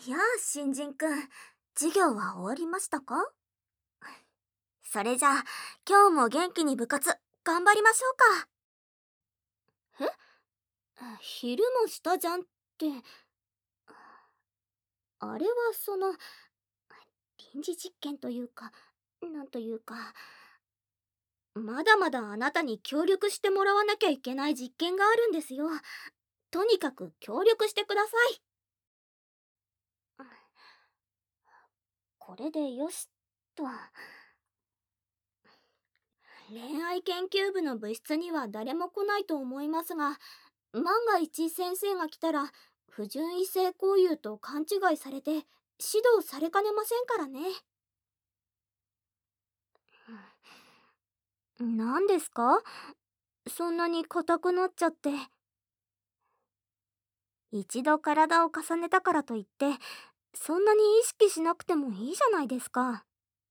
やあ、新人くん。授業は終わりましたか？それじゃあ、今日も元気に部活、頑張りましょうか。昼もしたじゃんって、あれは臨時実験というか、なんというか、まだまだあなたに協力してもらわなきゃいけない実験があるんですよ。とにかく協力してください。これでよしと。恋愛研究部の部室には誰も来ないと思いますが、万が一先生が来たら不純異性交友と勘違いされて指導されかねませんからね。何ですか？そんなに硬くなっちゃって。一度体を重ねたからといってそんなに意識しなくてもいいじゃないですか。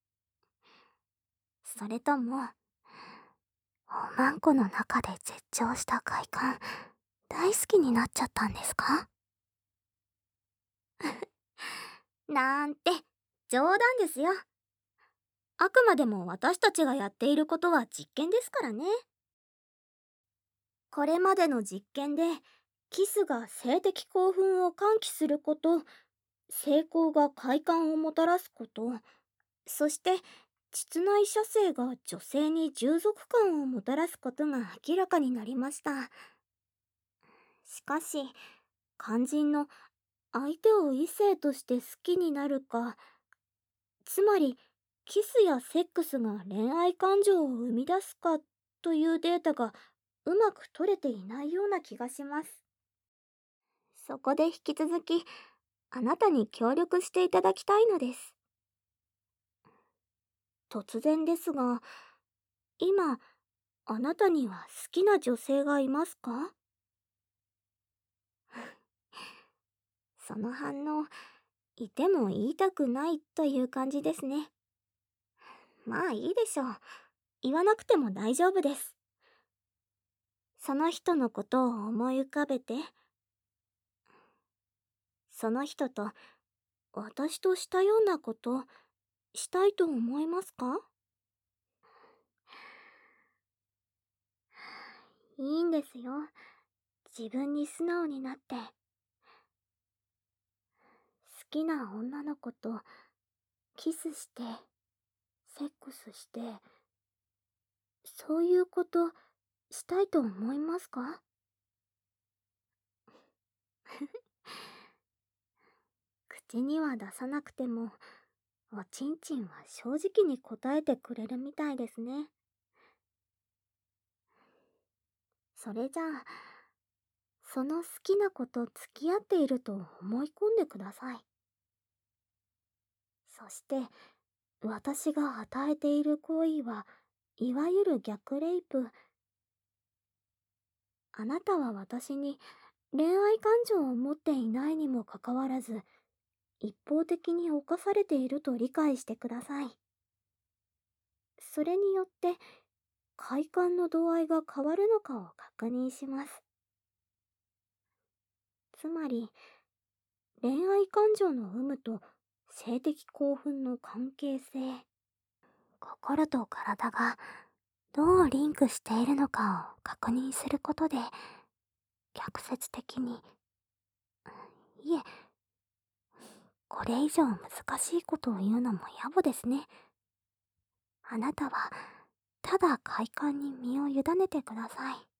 それともおまんこの中で絶頂した快感大好きになっちゃったんですか？なんて冗談ですよ。あくまでも私たちがやっていることは実験ですからね。これまでの実験でキスが性的興奮を喚起すること、性交が快感をもたらすこと、そして膣内射精が女性に従属感をもたらすことが明らかになりました。しかし肝心の相手を異性として好きになるか、つまりキスやセックスが恋愛感情を生み出すかというデータがうまく取れていないような気がします。そこで引き続きあなたに協力していただきたいのです。突然ですが、今あなたには好きな女性がいますか？その反応、いても言いたくないという感じですね。まあいいでしょう。言わなくても大丈夫です。その人のことを思い浮かべて、その人と私としたようなことしたいと思いますか？いいんですよ。自分に素直になって、好きな女の子とキスして、セックスして、そういうことしたいと思いますか？口には出さなくても、おちんちんは正直に答えてくれるみたいですね。それじゃあ、その好きな子と付き合っていると思い込んでください。そして、私が与えている行為はいわゆる逆レイプ。あなたは私に恋愛感情を持っていないにもかかわらず、一方的に侵されていると理解してください。それによって快感の度合いが変わるのかを確認します。つまり、恋愛感情の有無と性的興奮の関係性、心と体がどうリンクしているのかを確認することで、逆説的に、いえ、これ以上難しいことを言うのも野暮ですね。あなたは、ただ快感に身を委ねてください。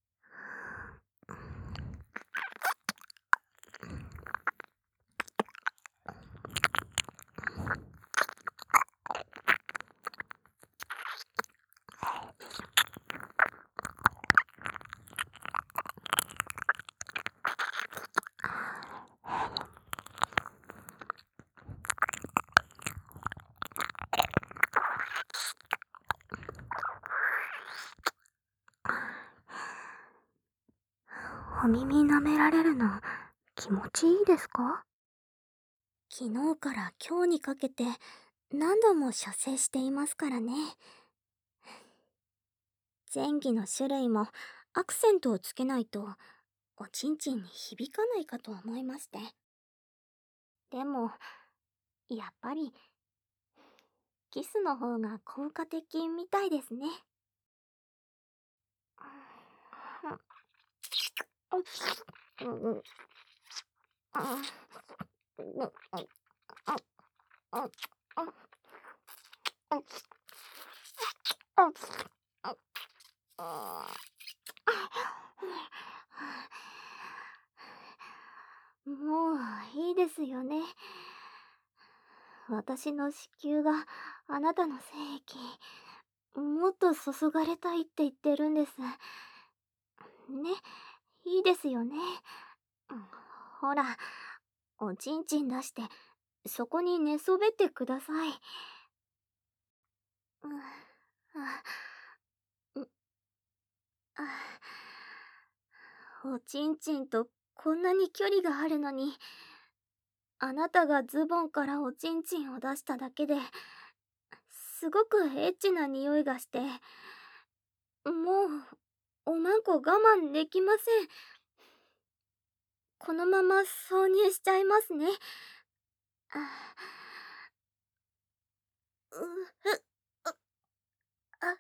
お耳舐められるの気持ちいいですか？昨日から今日にかけて何度も射精していますからね。前儀の種類もアクセントをつけないとおちんちんに響かないかと思いまして。 でも、やっぱり、キスの方が効果的みたいですね。もういいですよね。私の子宮があなたの精液、もっと注がれたいって言ってるんです。ね、いいですよね。ほら、おちんちん出して、そこに寝そべってください。うん、あ、うん、あ、おちんちんとこんなに距離があるのに、あなたがズボンからおちんちんを出しただけで、すごくエッチな匂いがして、もう、おまんこ我慢できません。このまま挿入しちゃいますね。あ、う、う、あ、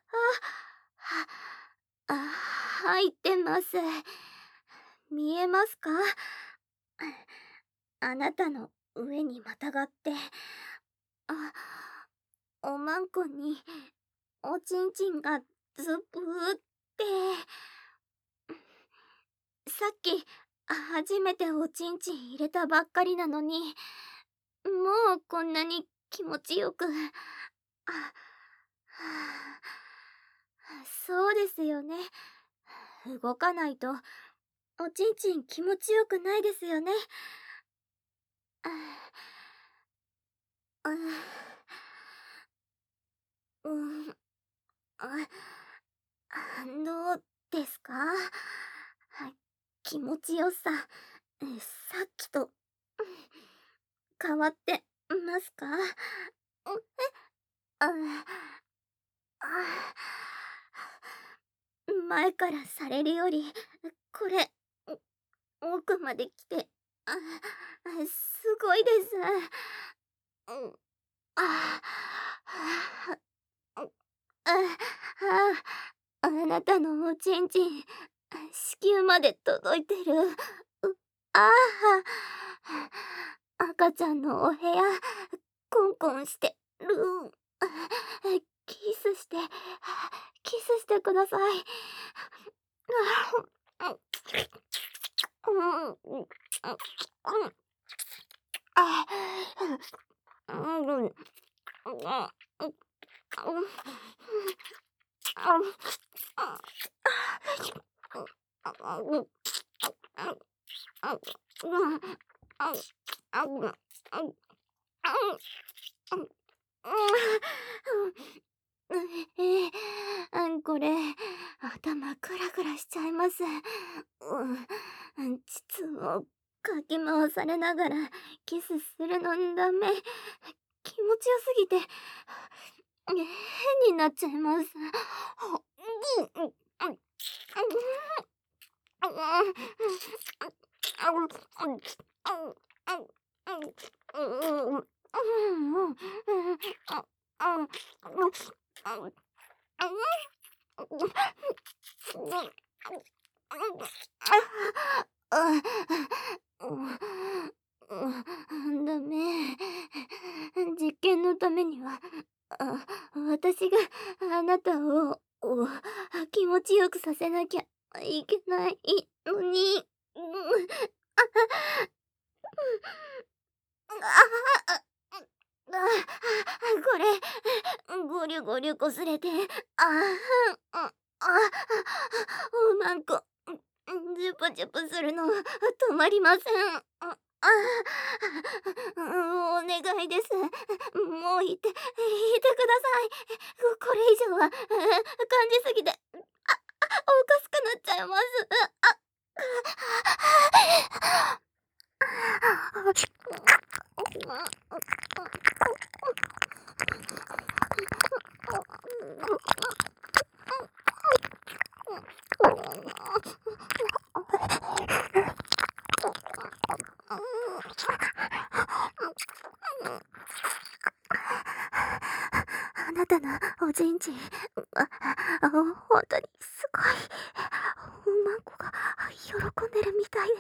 入ってます。見えますか？あなたの上にまたがって、あ、おまんこに、おちんちんがズブーって、さっき、初めておちんちん入れたばっかりなのに、もうこんなに気持ちよく、あ、そうですよね。動かないと、おちんちん気持ちよくないですよね。うん、どうですか？気持ちよさ、さっきと、変わってますか？あ前からされるより、これ、奥まで来て、すごいです。うん、ああなたのおちんちん、子宮まで届いてる。あ赤ちゃんのお部屋、コンコンしてる。キスして、キスしてください。これ、頭クラクラしちゃいます。膣をかき回されながらキスするのダメ。気持ちよすぎて、変になっちゃいます。ダメ。実験のためには、私があなたを、気持ちよくさせなきゃいけないのに。これ、ゴリュゴリュこすれて、おまんこ、ジュプジュプするの止まりません。お願いです。もういてください。これ以上は、感じすぎて、おかしくなっちゃいます。 たなおちんちん。ほんとにすごい。マンコが喜んでるみたいで。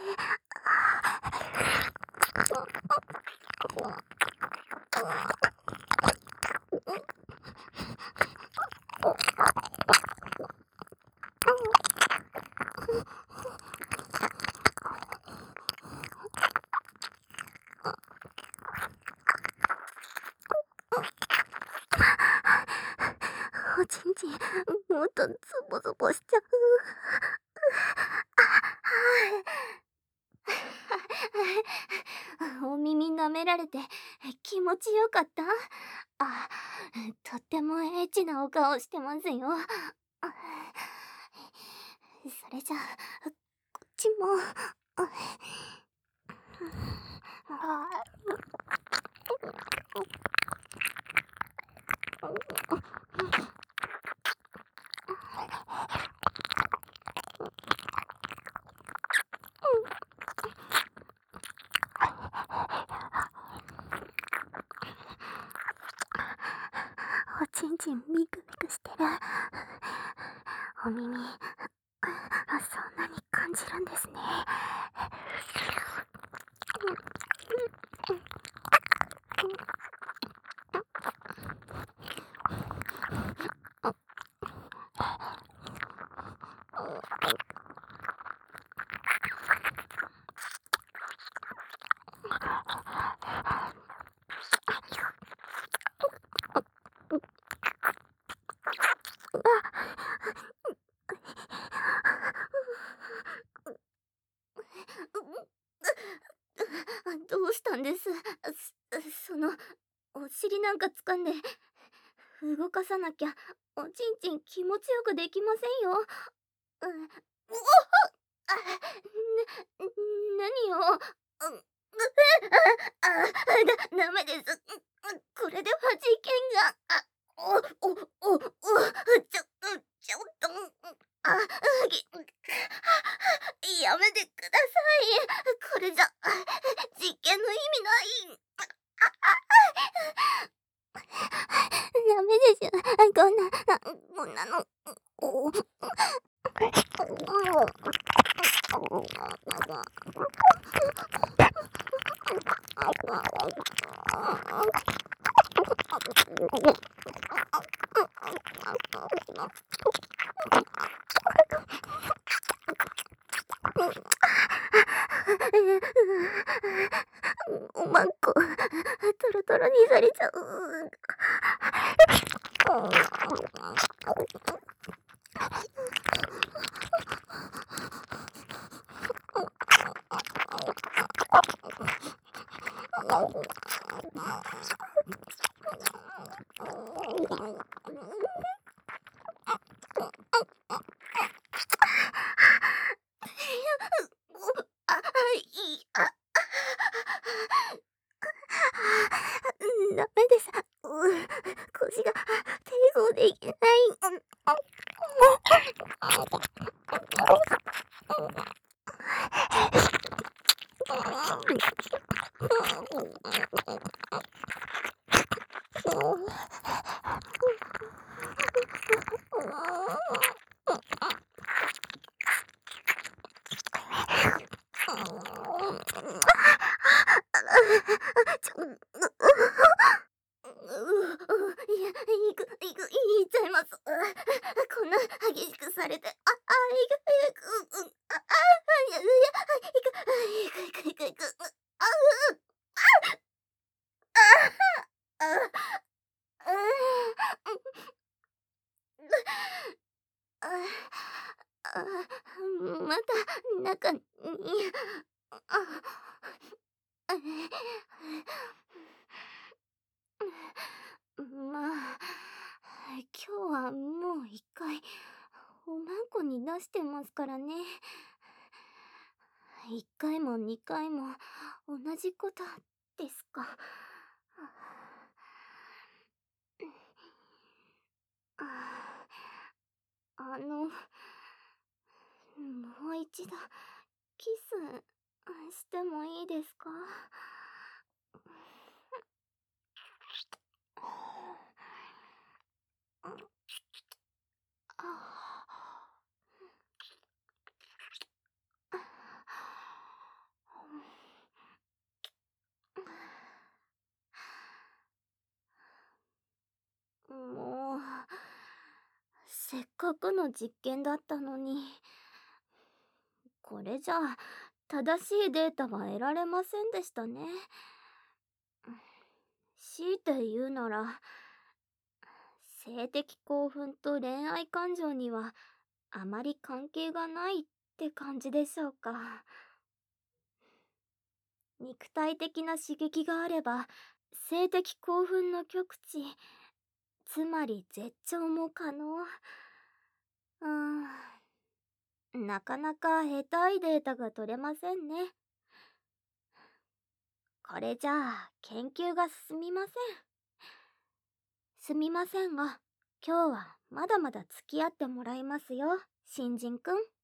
おちんちん、もっとズボズボしちゃう。お耳舐められて気持ちよかった？あ、とってもエッチなお顔してますよ。それじゃあ、こっちも。おちんちんミクミクしてる。お耳、そんなに感じるんですね。どうしたんです？その、お尻なんか掴んで、動かさなきゃ、おちんちん気持ちよくできませんよ。おほあ、何を、ダメです。これでは事件が、ちょっと、あ、やめてください。これじゃ、実験の意味ない。ダメです。こんなの。おまんこ、トロトロにされちゃう。あ、はい、ダメです。腰が抵抗できない。ちょ、言っちゃいます。こんな激しくされて、いく、また中に、まあ、今日はもう一回、おまんこに出してますからね。一回も二回も同じことですか。もう一度、キスしてもいいですか？ せっかくの実験だったのに。これじゃあ、正しいデータは得られませんでしたね。強いて言うなら、性的興奮と恋愛感情にはあまり関係がないって感じでしょうか。肉体的な刺激があれば、性的興奮の極致、つまり絶頂も可能。なかなか下手いデータが取れませんね。これじゃあ研究が進みません。すみませんが、今日はまだまだ付き合ってもらいますよ、新人くん。